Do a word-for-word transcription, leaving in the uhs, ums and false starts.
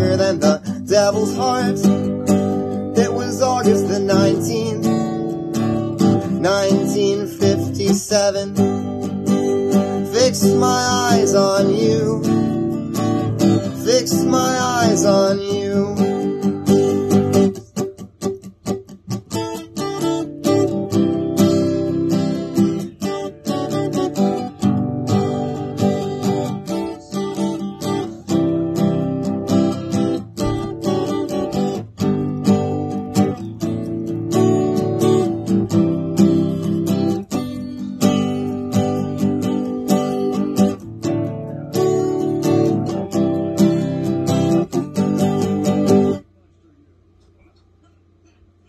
stronger than the devil's heart. It was August the nineteenth, nineteen fifty-seven. Fixed my eyes on you, fixed my eyes on you.